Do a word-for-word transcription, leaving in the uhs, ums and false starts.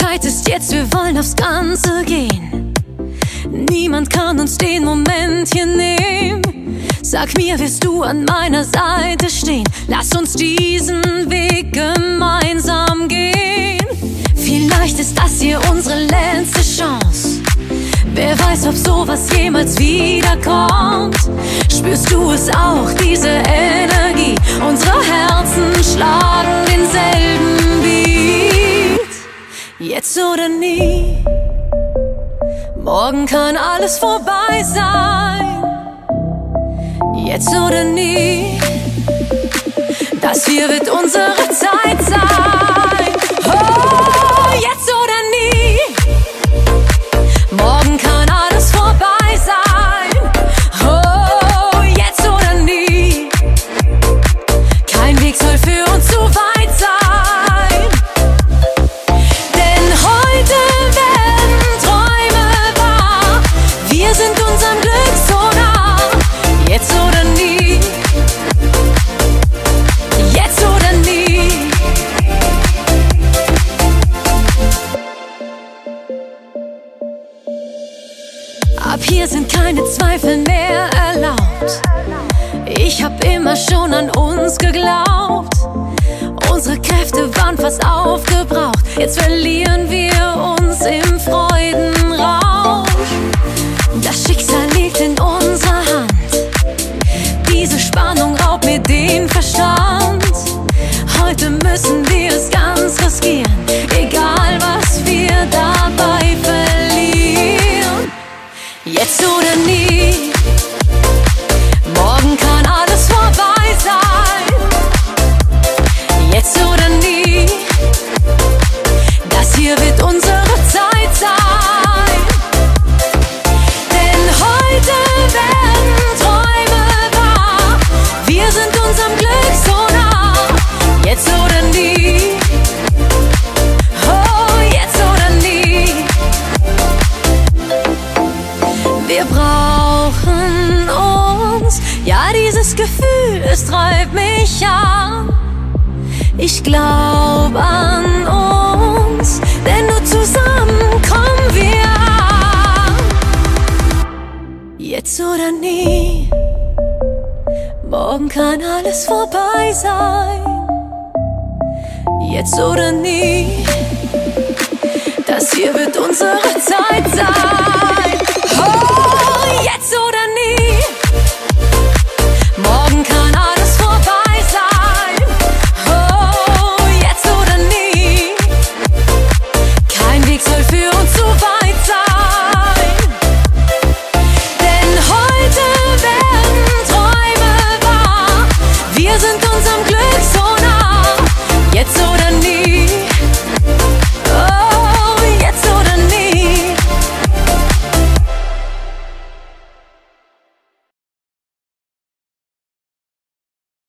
Zeit ist jetzt, wir wollen aufs Ganze gehen. Niemand kann uns den Moment hier nehmen. Sag mir, wirst du an meiner Seite stehen? Lass uns diesen Weg gemeinsam gehen. Vielleicht ist das hier unsere letzte Chance. Wer weiß, ob sowas jemals wiederkommt. Spürst du es auch, diese Energie? Unsere Herzen schlagen denselben Beat. Jetzt oder nie. Morgen kann alles vorbei sein. Jetzt oder nie. Das hier wird unsere Zeit sein. Oh, jetzt oder nie. Morgen kann alles vorbei sein. Oh, jetzt oder nie. Kein Weg soll für uns zu weit sein. Denn heute werden Träume wahr. Wir sind unserem Glück so nah. Jetzt oder nie. Jetzt oder nie. Ab hier sind keine Zweifel mehr erlaubt. Ich hab immer schon an uns geglaubt. Unsere Kräfte waren fast aufgebraucht. Jetzt verlieren wir uns im Freudenrausch. Das Schicksal liegt in unserer Hand. Diese Spannung raubt mir den Verstand. Heute müssen wir es ganz riskieren, egal was wir dabei verlieren. Jetzt oder nie. Morgen kann alles vorbei sein. Jetzt oder nie. Das hier wird unsere Zeit sein. Denn heute werden Träume wahr. Wir sind unserem Glück so nah. Jetzt oder nie. Oh, jetzt oder nie. Wir brauchen uns. Ja, dieses Gefühl, es treibt mich an. Ich glaub an uns, denn nur zusammen kommen wir an. Jetzt oder nie. Morgen kann alles vorbei sein. Jetzt oder nie. Das hier wird unsere Zeit sein.